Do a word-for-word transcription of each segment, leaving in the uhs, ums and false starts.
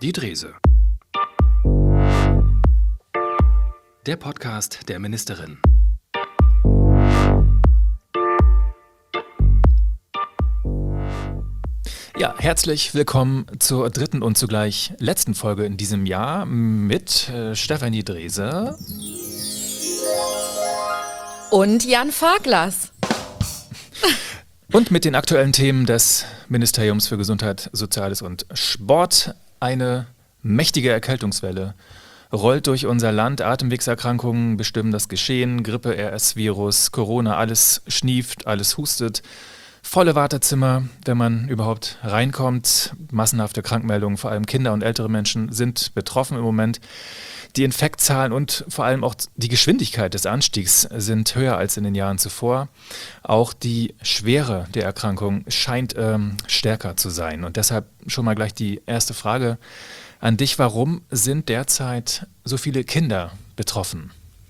Die Drese. Der Podcast der Ministerin. Ja, herzlich willkommen zur dritten und zugleich letzten Folge in diesem Jahr mit äh, Stefanie Drese und Jan Farglas. Und mit den aktuellen Themen des Ministeriums für Gesundheit, Soziales und Sport. Eine mächtige Erkältungswelle rollt durch unser Land. Atemwegserkrankungen bestimmen das Geschehen. Grippe, R S-Virus, Corona, alles schnieft, alles hustet. Volle Wartezimmer, wenn man überhaupt reinkommt. Massenhafte Krankmeldungen, vor allem Kinder und ältere Menschen sind betroffen im Moment. Die Infektzahlen und vor allem auch die Geschwindigkeit des Anstiegs sind höher als in den Jahren zuvor. Auch die Schwere der Erkrankung scheint ähm, stärker zu sein. Und deshalb schon mal gleich die erste Frage an dich. Warum sind derzeit so viele Kinder betroffen?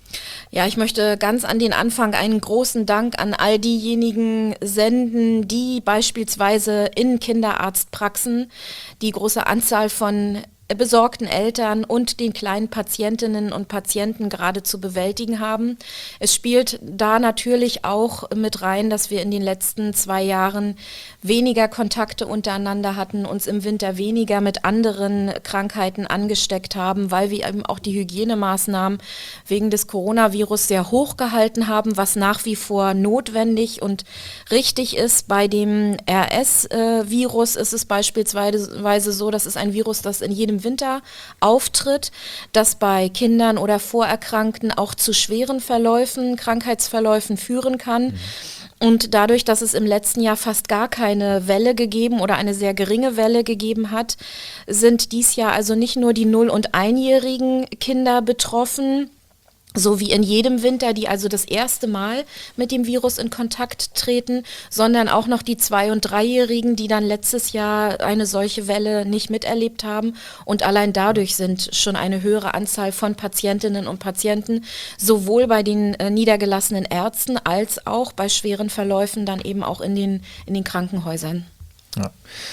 Ja, ich möchte ganz an den Anfang einen großen Dank an all diejenigen senden, die beispielsweise in Kinderarztpraxen die große Anzahl von besorgten Eltern und den kleinen Patientinnen und Patienten gerade zu bewältigen haben. Es spielt da natürlich auch mit rein, dass wir in den letzten zwei Jahren weniger Kontakte untereinander hatten, uns im Winter weniger mit anderen Krankheiten angesteckt haben, weil wir eben auch die Hygienemaßnahmen wegen des Coronavirus sehr hoch gehalten haben, was nach wie vor notwendig und richtig ist. Bei dem R S-Virus ist es beispielsweise so, das ist ein Virus, das in jedem Winter auftritt, das bei Kindern oder Vorerkrankten auch zu schweren Verläufen, Krankheitsverläufen führen kann. Mhm. Und dadurch, dass es im letzten Jahr fast gar keine Welle gegeben oder eine sehr geringe Welle gegeben hat, sind dies Jahr also nicht nur die null- und einjährigen Kinder betroffen, so wie in jedem Winter, die also das erste Mal mit dem Virus in Kontakt treten, sondern auch noch die Zwei- und Dreijährigen, die dann letztes Jahr eine solche Welle nicht miterlebt haben. Und allein dadurch sind schon eine höhere Anzahl von Patientinnen und Patienten sowohl bei den äh, niedergelassenen Ärzten als auch bei schweren Verläufen dann eben auch in den, in den Krankenhäusern. Ja.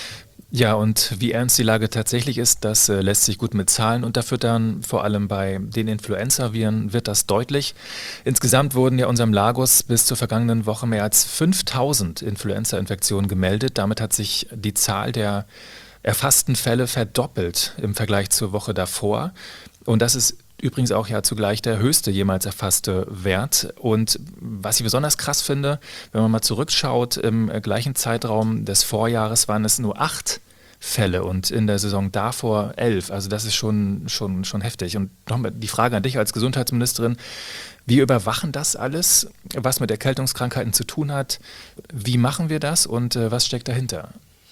Ja, und wie ernst die Lage tatsächlich ist, das äh, lässt sich gut mit Zahlen unterfüttern. Vor allem bei den Influenza-Viren wird das deutlich. Insgesamt wurden ja unserem Lagos bis zur vergangenen Woche mehr als fünftausend Influenza-Infektionen gemeldet. Damit hat sich die Zahl der erfassten Fälle verdoppelt im Vergleich zur Woche davor. Und das ist übrigens auch ja zugleich der höchste jemals erfasste Wert. Und was ich besonders krass finde, wenn man mal zurückschaut, im gleichen Zeitraum des Vorjahres waren es nur acht Fälle und in der Saison davor elf. Also das ist schon, schon, schon heftig. Und nochmal die Frage an dich als Gesundheitsministerin: Wir überwachen das alles, was mit Erkältungskrankheiten zu tun hat. Wie machen wir das und äh, was steckt dahinter?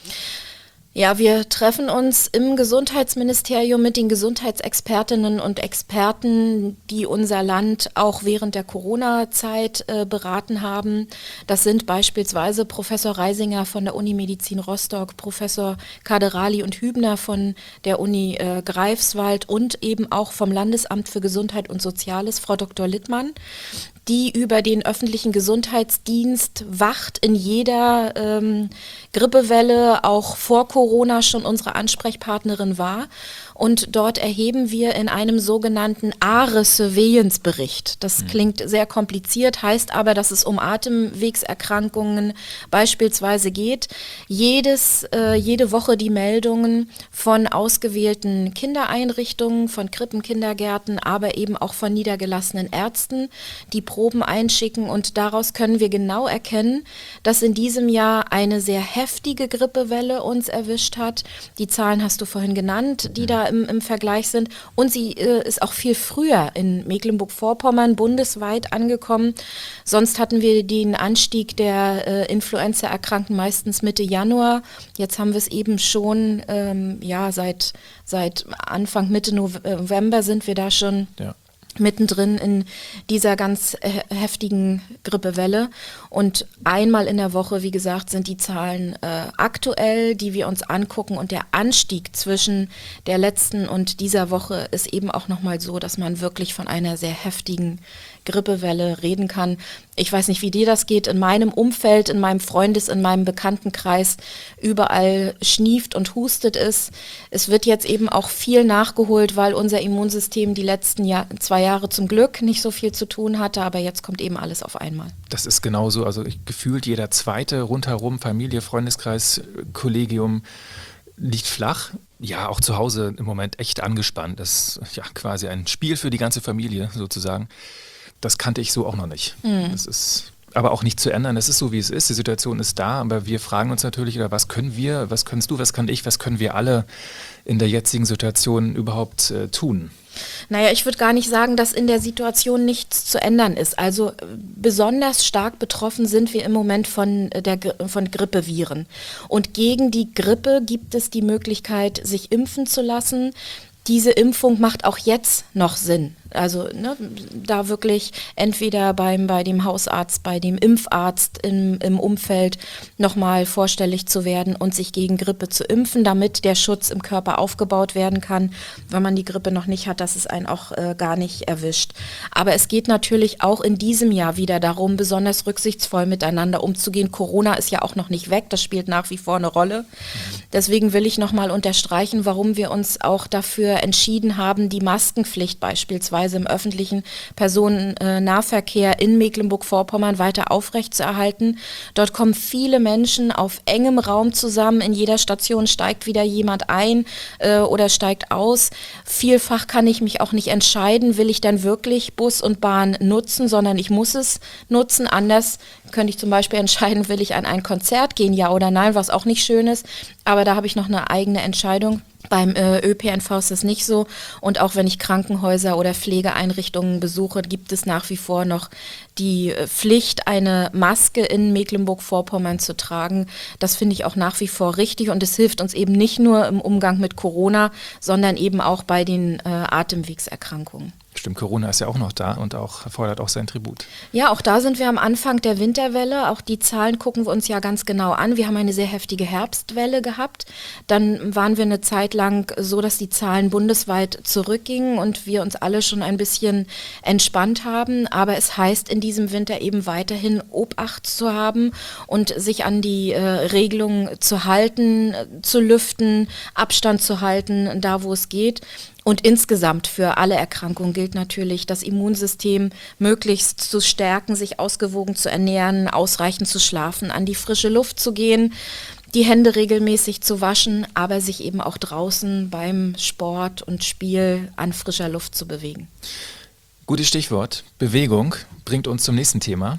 Ja, wir treffen uns im Gesundheitsministerium mit den Gesundheitsexpertinnen und Experten, die unser Land auch während der Corona-Zeit äh, beraten haben. Das sind beispielsweise Professor Reisinger von der Uni Medizin Rostock, Professor Kaderali und Hübner von der Uni äh, Greifswald und eben auch vom Landesamt für Gesundheit und Soziales, Frau Doktor Littmann, die über den öffentlichen Gesundheitsdienst wacht, in jeder ähm, Grippewelle, auch vor Corona schon unsere Ansprechpartnerin war. Und dort erheben wir in einem sogenannten A R E-Surveillance-Bericht. Das mhm. klingt sehr kompliziert, heißt aber, dass es um Atemwegserkrankungen beispielsweise geht. Jedes, äh, jede Woche die Meldungen von ausgewählten Kindereinrichtungen, von Krippen, Kindergärten, aber eben auch von niedergelassenen Ärzten, die Proben einschicken. Und daraus können wir genau erkennen, dass in diesem Jahr eine sehr heftige Grippewelle uns erwischt hat. Die Zahlen hast du vorhin genannt, die da Im, im Vergleich sind. Und sie äh, ist auch viel früher in Mecklenburg-Vorpommern bundesweit angekommen. Sonst hatten wir den Anstieg der äh, Influenza-Erkrankten meistens Mitte Januar. Jetzt haben wir es eben schon, ähm, ja, seit, seit Anfang, Mitte November sind wir da schon ja. mittendrin in dieser ganz äh, heftigen Grippewelle. Und einmal in der Woche, wie gesagt, sind die Zahlen äh, aktuell, die wir uns angucken. Und der Anstieg zwischen der letzten und dieser Woche ist eben auch nochmal so, dass man wirklich von einer sehr heftigen Grippewelle reden kann. Ich weiß nicht, wie dir das geht. In meinem Umfeld, in meinem Freundes-, in meinem Bekanntenkreis überall schnieft und hustet es. Es wird jetzt eben auch viel nachgeholt, weil unser Immunsystem die letzten Jahr, zwei Jahre zum Glück nicht so viel zu tun hatte, aber jetzt kommt eben alles auf einmal. Das ist genauso, also ich, gefühlt jeder zweite rundherum, Familie, Freundeskreis, Kollegium, liegt flach. Ja, auch zu Hause im Moment echt angespannt. Das ist ja quasi ein Spiel für die ganze Familie sozusagen. Das kannte ich so auch noch nicht. Mhm. Das ist aber auch nicht zu ändern. Es ist so, wie es ist. Die Situation ist da, aber wir fragen uns natürlich, oder was können wir, was kannst du, was kann ich, was können wir alle in der jetzigen Situation überhaupt äh, tun? Naja, ich würde gar nicht sagen, dass in der Situation nichts zu ändern ist. Also äh, besonders stark betroffen sind wir im Moment von, äh, der, von Grippeviren. Und gegen die Grippe gibt es die Möglichkeit, sich impfen zu lassen. Diese Impfung macht auch jetzt noch Sinn. Also ne, da wirklich entweder beim, bei dem Hausarzt, bei dem Impfarzt im, im Umfeld nochmal vorstellig zu werden und sich gegen Grippe zu impfen, damit der Schutz im Körper aufgebaut werden kann, wenn man die Grippe noch nicht hat, dass es einen auch äh, gar nicht erwischt. Aber es geht natürlich auch in diesem Jahr wieder darum, besonders rücksichtsvoll miteinander umzugehen. Corona ist ja auch noch nicht weg, das spielt nach wie vor eine Rolle. Deswegen will ich nochmal unterstreichen, warum wir uns auch dafür entschieden haben, die Maskenpflicht beispielsweise im öffentlichen Personennahverkehr in Mecklenburg-Vorpommern weiter aufrechtzuerhalten. Dort kommen viele Menschen auf engem Raum zusammen. In jeder Station steigt wieder jemand ein äh, oder steigt aus. Vielfach kann ich mich auch nicht entscheiden, will ich dann wirklich Bus und Bahn nutzen, sondern ich muss es nutzen. Anders könnte ich zum Beispiel entscheiden, will ich an ein Konzert gehen, ja oder nein, was auch nicht schön ist. Aber da habe ich noch eine eigene Entscheidung. Beim äh, Ö P N V ist das nicht so. Und auch wenn ich Krankenhäuser oder Pflegeeinrichtungen besuche, gibt es nach wie vor noch die äh, Pflicht, eine Maske in Mecklenburg-Vorpommern zu tragen. Das finde ich auch nach wie vor richtig und es hilft uns eben nicht nur im Umgang mit Corona, sondern eben auch bei den äh, Atemwegserkrankungen. Stimmt, Corona ist ja auch noch da und auch fordert auch sein Tribut. Ja, auch da sind wir am Anfang der Winterwelle. Auch die Zahlen gucken wir uns ja ganz genau an. Wir haben eine sehr heftige Herbstwelle gehabt. Dann waren wir eine Zeit lang so, dass die Zahlen bundesweit zurückgingen und wir uns alle schon ein bisschen entspannt haben. Aber es heißt in diesem Winter eben weiterhin Obacht zu haben und sich an die äh, Regelungen zu halten, zu lüften, Abstand zu halten, da wo es geht. Und insgesamt für alle Erkrankungen gilt natürlich, das Immunsystem möglichst zu stärken, sich ausgewogen zu ernähren, ausreichend zu schlafen, an die frische Luft zu gehen, die Hände regelmäßig zu waschen, aber sich eben auch draußen beim Sport und Spiel an frischer Luft zu bewegen. Gutes Stichwort. Bewegung bringt uns zum nächsten Thema.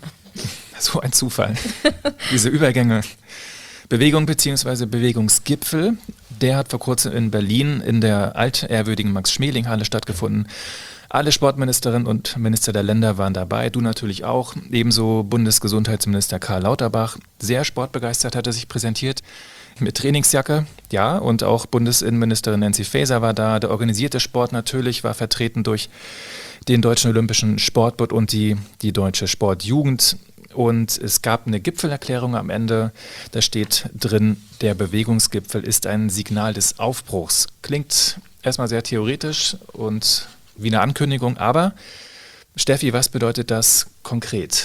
So ein Zufall. Diese Übergänge. Bewegung bzw. Bewegungsgipfel, der hat vor kurzem in Berlin in der altehrwürdigen Max-Schmeling-Halle stattgefunden. Alle Sportministerinnen und Minister der Länder waren dabei, du natürlich auch, ebenso Bundesgesundheitsminister Karl Lauterbach. Sehr sportbegeistert hat er sich präsentiert, mit Trainingsjacke, ja, und auch Bundesinnenministerin Nancy Faeser war da. Der organisierte Sport natürlich war vertreten durch den Deutschen Olympischen Sportbund und die, die Deutsche Sportjugend. Und es gab eine Gipfelerklärung am Ende, da steht drin, der Bewegungsgipfel ist ein Signal des Aufbruchs. Klingt erstmal sehr theoretisch und wie eine Ankündigung, aber Steffi, was bedeutet das konkret?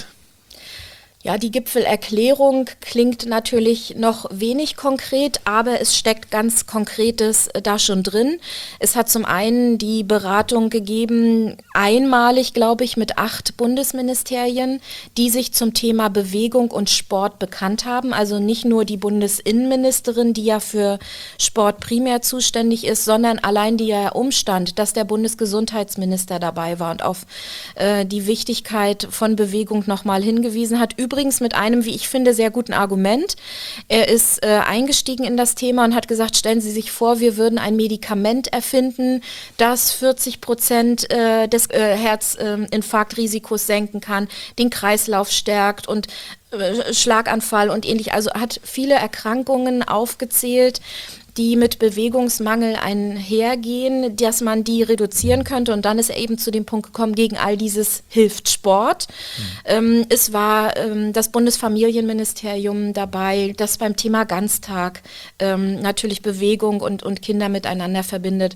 Ja, die Gipfelerklärung klingt natürlich noch wenig konkret, aber es steckt ganz Konkretes da schon drin. Es hat zum einen die Beratung gegeben, einmalig, glaube ich, mit acht Bundesministerien, die sich zum Thema Bewegung und Sport bekannt haben. Also nicht nur die Bundesinnenministerin, die ja für Sport primär zuständig ist, sondern allein der Umstand, dass der Bundesgesundheitsminister dabei war und auf äh, die Wichtigkeit von Bewegung nochmal hingewiesen hat. Übrigens mit einem, wie ich finde, sehr guten Argument. Er ist äh, eingestiegen in das Thema und hat gesagt, stellen Sie sich vor, wir würden ein Medikament erfinden, das vierzig Prozent äh, des äh, Herzinfarktrisikos senken kann, den Kreislauf stärkt und äh, Schlaganfall und ähnlich. Also hat viele Erkrankungen aufgezählt, die mit Bewegungsmangel einhergehen, dass man die reduzieren könnte. Und dann ist er eben zu dem Punkt gekommen, gegen all dieses hilft Sport. Mhm. Ähm, es war ähm, das Bundesfamilienministerium dabei, das beim Thema Ganztag ähm, natürlich Bewegung und, und Kinder miteinander verbindet.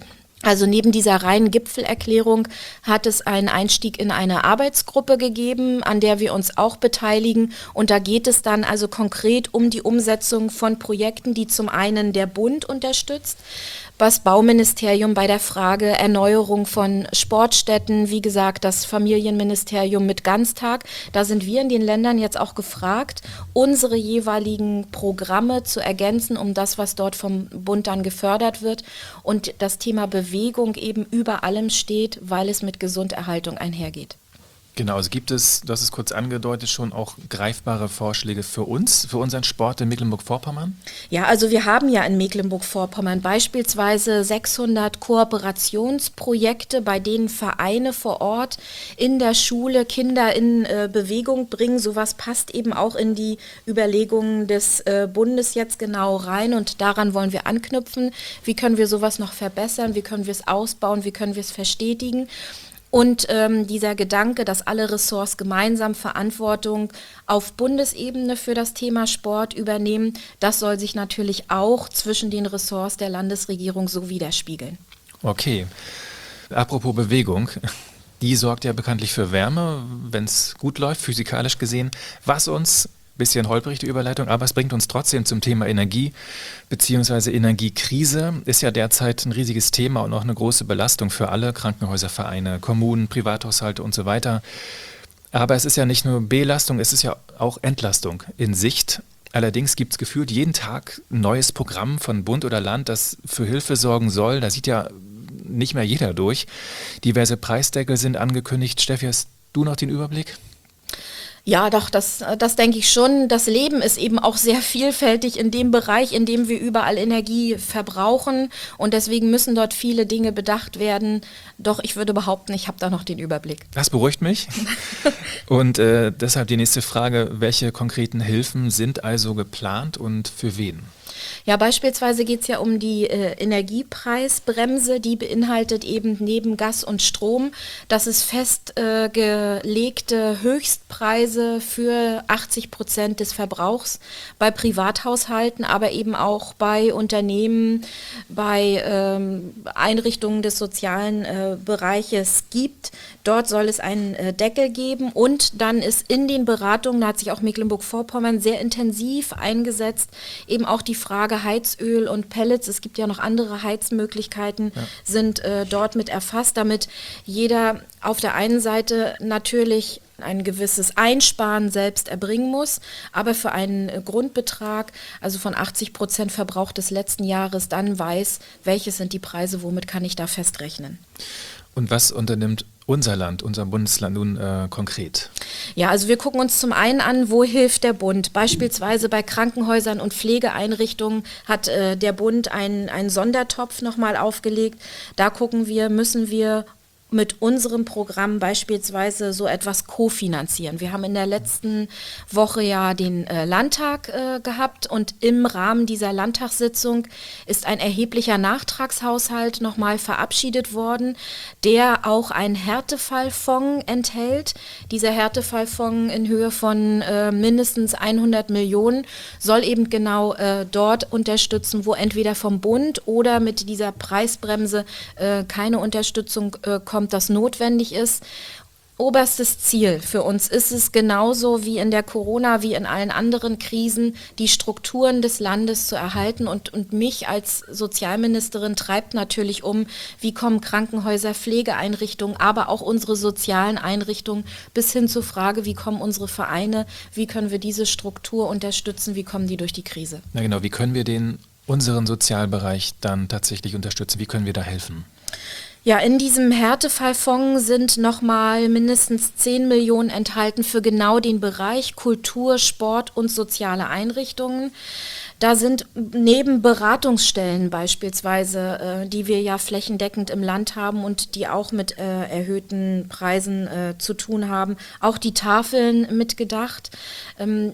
Also neben dieser reinen Gipfelerklärung hat es einen Einstieg in eine Arbeitsgruppe gegeben, an der wir uns auch beteiligen. Und da geht es dann also konkret um die Umsetzung von Projekten, die zum einen der Bund unterstützt, das Bauministerium bei der Frage Erneuerung von Sportstätten, wie gesagt, das Familienministerium mit Ganztag. Da sind wir in den Ländern jetzt auch gefragt, unsere jeweiligen Programme zu ergänzen, um das, was dort vom Bund dann gefördert wird. Und das Thema Bewegung eben über allem steht, weil es mit Gesunderhaltung einhergeht. Genau, also gibt es, du hast es kurz angedeutet, schon auch greifbare Vorschläge für uns, für unseren Sport in Mecklenburg-Vorpommern? Ja, also wir haben ja in Mecklenburg-Vorpommern beispielsweise sechshundert Kooperationsprojekte, bei denen Vereine vor Ort in der Schule Kinder in äh, Bewegung bringen. Sowas passt eben auch in die Überlegungen des äh, Bundes jetzt genau rein und daran wollen wir anknüpfen. Wie können wir sowas noch verbessern? Wie können wir es ausbauen? Wie können wir es verstetigen? Und ähm, dieser Gedanke, dass alle Ressorts gemeinsam Verantwortung auf Bundesebene für das Thema Sport übernehmen, das soll sich natürlich auch zwischen den Ressorts der Landesregierung so widerspiegeln. Okay, apropos Bewegung, die sorgt ja bekanntlich für Wärme, wenn es gut läuft, physikalisch gesehen, was uns... Bisschen holprig die Überleitung, aber es bringt uns trotzdem zum Thema Energie bzw. Energiekrise. Ist ja derzeit ein riesiges Thema und auch eine große Belastung für alle Krankenhäuser, Vereine, Kommunen, Privathaushalte und so weiter. Aber es ist ja nicht nur Belastung, es ist ja auch Entlastung in Sicht. Allerdings gibt es gefühlt jeden Tag ein neues Programm von Bund oder Land, das für Hilfe sorgen soll. Da sieht ja nicht mehr jeder durch. Diverse Preisdeckel sind angekündigt. Steffi, hast du noch den Überblick? Ja, doch, das, das denke ich schon. Das Leben ist eben auch sehr vielfältig in dem Bereich, in dem wir überall Energie verbrauchen. Und deswegen müssen dort viele Dinge bedacht werden. Doch ich würde behaupten, ich habe da noch den Überblick. Das beruhigt mich. Und äh, deshalb die nächste Frage, welche konkreten Hilfen sind also geplant und für wen? Ja, beispielsweise geht es ja um die äh, Energiepreisbremse, die beinhaltet eben neben Gas und Strom, dass es festgelegte äh, Höchstpreise für achtzig Prozent des Verbrauchs bei Privathaushalten, aber eben auch bei Unternehmen, bei ähm, Einrichtungen des sozialen äh, Bereiches gibt. Dort soll es einen äh, Deckel geben und dann ist in den Beratungen, da hat sich auch Mecklenburg-Vorpommern sehr intensiv eingesetzt, eben auch die Frage Heizöl und Pellets, es gibt ja noch andere Heizmöglichkeiten, ja. sind äh, dort mit erfasst, damit jeder auf der einen Seite natürlich ein gewisses Einsparen selbst erbringen muss, aber für einen äh, Grundbetrag, also von achtzig Prozent Verbrauch des letzten Jahres, dann weiß, welches sind die Preise, womit kann ich da festrechnen. Und was unternimmt unser Land, unser Bundesland nun äh, konkret? Ja, also wir gucken uns zum einen an, wo hilft der Bund. Beispielsweise bei Krankenhäusern und Pflegeeinrichtungen hat äh, der Bund einen, einen Sondertopf nochmal aufgelegt. Da gucken wir, müssen wir mit unserem Programm beispielsweise so etwas kofinanzieren. Wir haben in der letzten Woche ja den äh, Landtag äh, gehabt und im Rahmen dieser Landtagssitzung ist ein erheblicher Nachtragshaushalt nochmal verabschiedet worden, der auch einen Härtefallfonds enthält. Dieser Härtefallfonds in Höhe von äh, mindestens hundert Millionen soll eben genau äh, dort unterstützen, wo entweder vom Bund oder mit dieser Preisbremse äh, keine Unterstützung äh, kommt, das notwendig ist. Oberstes Ziel für uns ist es genauso wie in der Corona, wie in allen anderen Krisen, die Strukturen des Landes zu erhalten und, und mich als Sozialministerin treibt natürlich um, wie kommen Krankenhäuser, Pflegeeinrichtungen, aber auch unsere sozialen Einrichtungen bis hin zur Frage, wie kommen unsere Vereine, wie können wir diese Struktur unterstützen, wie kommen die durch die Krise. Na genau, wie können wir den unseren Sozialbereich dann tatsächlich unterstützen, wie können wir da helfen? Ja, in diesem Härtefallfonds sind nochmal mindestens zehn Millionen enthalten für genau den Bereich Kultur, Sport und soziale Einrichtungen. Da sind neben Beratungsstellen beispielsweise, äh, die wir ja flächendeckend im Land haben und die auch mit äh, erhöhten Preisen äh, zu tun haben, auch die Tafeln mitgedacht. Ähm,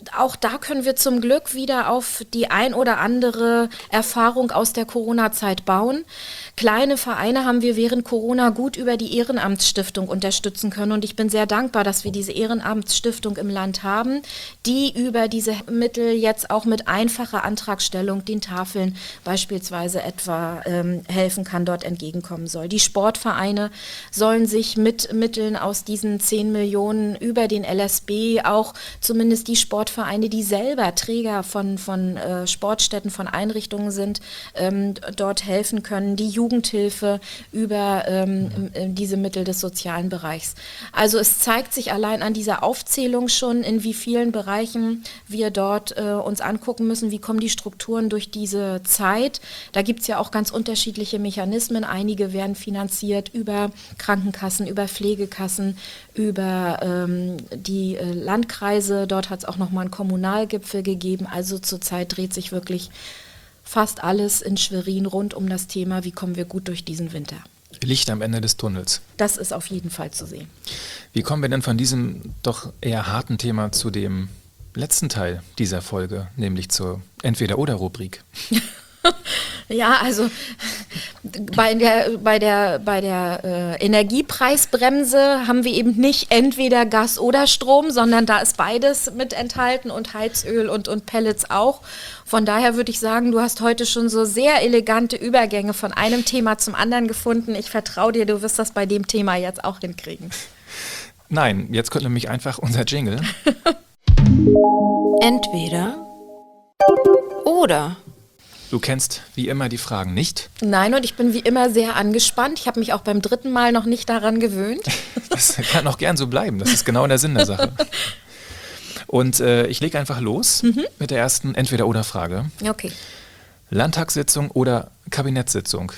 auch da können wir zum Glück wieder auf die ein oder andere Erfahrung aus der Corona-Zeit bauen. Kleine Vereine haben wir während Corona gut über die Ehrenamtsstiftung unterstützen können und ich bin sehr dankbar, dass wir diese Ehrenamtsstiftung im Land haben, die über diese Mittel jetzt auch mit einfacher Antragstellung den Tafeln beispielsweise etwa ähm, helfen kann, dort entgegenkommen soll. Die Sportvereine sollen sich mit Mitteln aus diesen zehn Millionen über den L S B auch zumindest die Sportvereine, die selber Träger von, von äh, Sportstätten, von Einrichtungen sind, ähm, dort helfen können. Die Jugendhilfe über ähm, diese Mittel des sozialen Bereichs. Also es zeigt sich allein an dieser Aufzählung schon, in wie vielen Bereichen wir dort äh, uns angucken müssen, wie kommen die Strukturen durch diese Zeit. Da gibt es ja auch ganz unterschiedliche Mechanismen. Einige werden finanziert über Krankenkassen, über Pflegekassen, über ähm, die äh, Landkreise. Dort hat es auch nochmal einen Kommunalgipfel gegeben. Also zurzeit dreht sich wirklich fast alles in Schwerin rund um das Thema, wie kommen wir gut durch diesen Winter. Licht am Ende des Tunnels. Das ist auf jeden Fall zu sehen. Wie kommen wir denn von diesem doch eher harten Thema zu dem letzten Teil dieser Folge, nämlich zur Entweder-oder-Rubrik? Ja, also bei der, bei der, bei der äh, Energiepreisbremse haben wir eben nicht entweder Gas oder Strom, sondern da ist beides mit enthalten und Heizöl und, und Pellets auch. Von daher würde ich sagen, du hast heute schon so sehr elegante Übergänge von einem Thema zum anderen gefunden. Ich vertraue dir, du wirst das bei dem Thema jetzt auch hinkriegen. Nein, jetzt kommt nämlich einfach unser Jingle. Entweder oder. Du kennst wie immer die Fragen nicht. Nein, und ich bin wie immer sehr angespannt. Ich habe mich auch beim dritten Mal noch nicht daran gewöhnt. Das kann auch gern so bleiben. Das ist genau der Sinn der Sache. Und äh, ich lege einfach los mhm. mit der ersten Entweder-oder-Frage. Okay. Landtagssitzung oder Kabinettssitzung?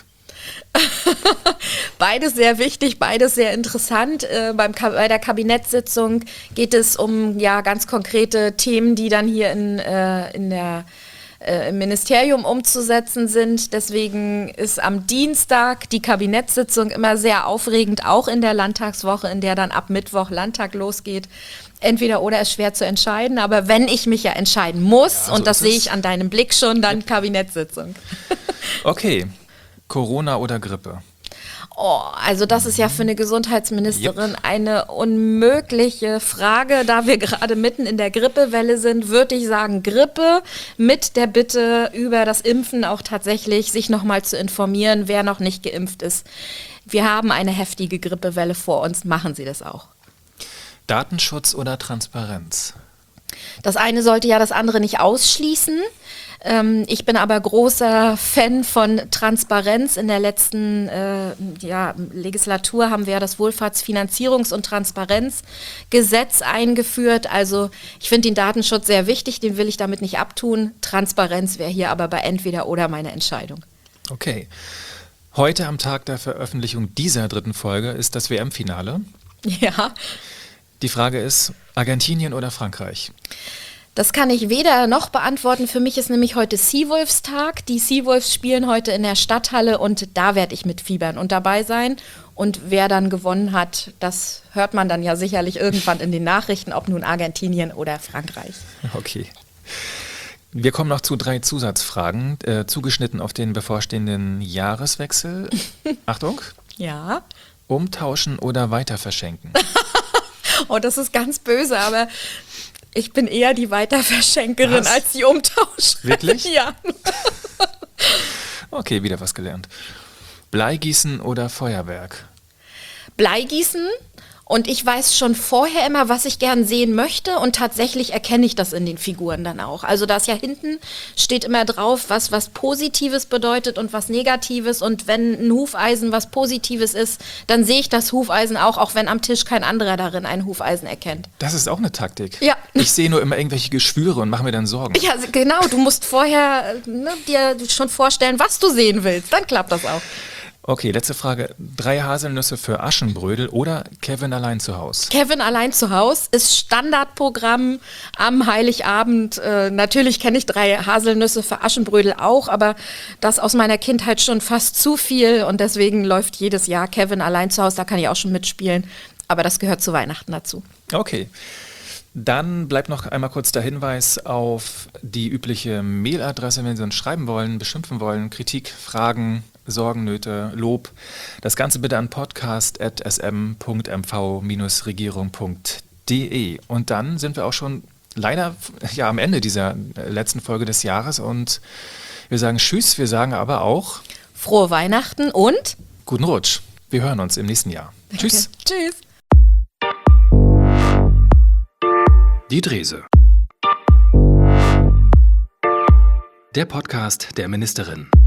Beides sehr wichtig, beides sehr interessant. Äh, beim Ka- bei der Kabinettssitzung geht es um ja ganz konkrete Themen, die dann hier in, äh, in der im Ministerium umzusetzen sind. Deswegen ist am Dienstag die Kabinettssitzung immer sehr aufregend, auch in der Landtagswoche, in der dann ab Mittwoch Landtag losgeht. Entweder oder ist schwer zu entscheiden, aber wenn ich mich ja entscheiden muss, ja, so und das sehe ich an deinem Blick schon, dann ja. Kabinettssitzung. Okay, Corona oder Grippe? Oh, also das ist ja für eine Gesundheitsministerin yep. eine unmögliche Frage. Da wir gerade mitten in der Grippewelle sind, würde ich sagen Grippe mit der Bitte über das Impfen auch tatsächlich sich nochmal zu informieren, wer noch nicht geimpft ist. Wir haben eine heftige Grippewelle vor uns, machen Sie das auch. Datenschutz oder Transparenz? Das eine sollte ja das andere nicht ausschließen. Ähm, ich bin aber großer Fan von Transparenz. In der letzten äh, ja, Legislatur haben wir ja das Wohlfahrtsfinanzierungs- und Transparenzgesetz eingeführt. Also ich finde den Datenschutz sehr wichtig, den will ich damit nicht abtun. Transparenz wäre hier aber bei entweder oder meine Entscheidung. Okay. Heute am Tag der Veröffentlichung dieser dritten Folge ist das W M-Finale. Ja. Die Frage ist, Argentinien oder Frankreich? Das kann ich weder noch beantworten. Für mich ist nämlich heute Seawolves-Tag. Die Seawolves spielen heute in der Stadthalle und da werde ich mitfiebern und dabei sein. Und wer dann gewonnen hat, das hört man dann ja sicherlich irgendwann in den Nachrichten, ob nun Argentinien oder Frankreich. Okay. Wir kommen noch zu drei Zusatzfragen, äh, zugeschnitten auf den bevorstehenden Jahreswechsel. Achtung. Ja. Umtauschen oder weiter verschenken? Oh, das ist ganz böse, aber ich bin eher die Weiterverschenkerin was? als die Umtauscherin. Wirklich? Ja. Okay, wieder was gelernt. Bleigießen oder Feuerwerk? Bleigießen. Und ich weiß schon vorher immer, was ich gern sehen möchte und tatsächlich erkenne ich das in den Figuren dann auch. Also da ist ja hinten, steht immer drauf, was was Positives bedeutet und was Negatives und wenn ein Hufeisen was Positives ist, dann sehe ich das Hufeisen auch, auch wenn am Tisch kein anderer darin ein Hufeisen erkennt. Das ist auch eine Taktik. Ja. Ich sehe nur immer irgendwelche Geschwüre und mache mir dann Sorgen. Ja, genau, du musst vorher ne, dir schon vorstellen, was du sehen willst, dann klappt das auch. Okay, letzte Frage. Drei Haselnüsse für Aschenbrödel oder Kevin allein zu Haus? Kevin allein zu Haus ist Standardprogramm am Heiligabend. Äh, natürlich kenne ich drei Haselnüsse für Aschenbrödel auch, aber das aus meiner Kindheit schon fast zu viel und deswegen läuft jedes Jahr Kevin allein zu Haus. Da kann ich auch schon mitspielen, aber das gehört zu Weihnachten dazu. Okay. Dann bleibt noch einmal kurz der Hinweis auf die übliche Mailadresse, wenn Sie uns schreiben wollen, beschimpfen wollen, Kritik, Fragen, Sorgen, Nöte, Lob. Das Ganze bitte an podcast at s m punkt m v Bindestrich regierung punkt d e. Und dann sind wir auch schon leider ja, am Ende dieser letzten Folge des Jahres und wir sagen Tschüss, wir sagen aber auch Frohe Weihnachten und guten Rutsch. Wir hören uns im nächsten Jahr. Danke. Tschüss. Tschüss. Die Drese. Der Podcast der Ministerin.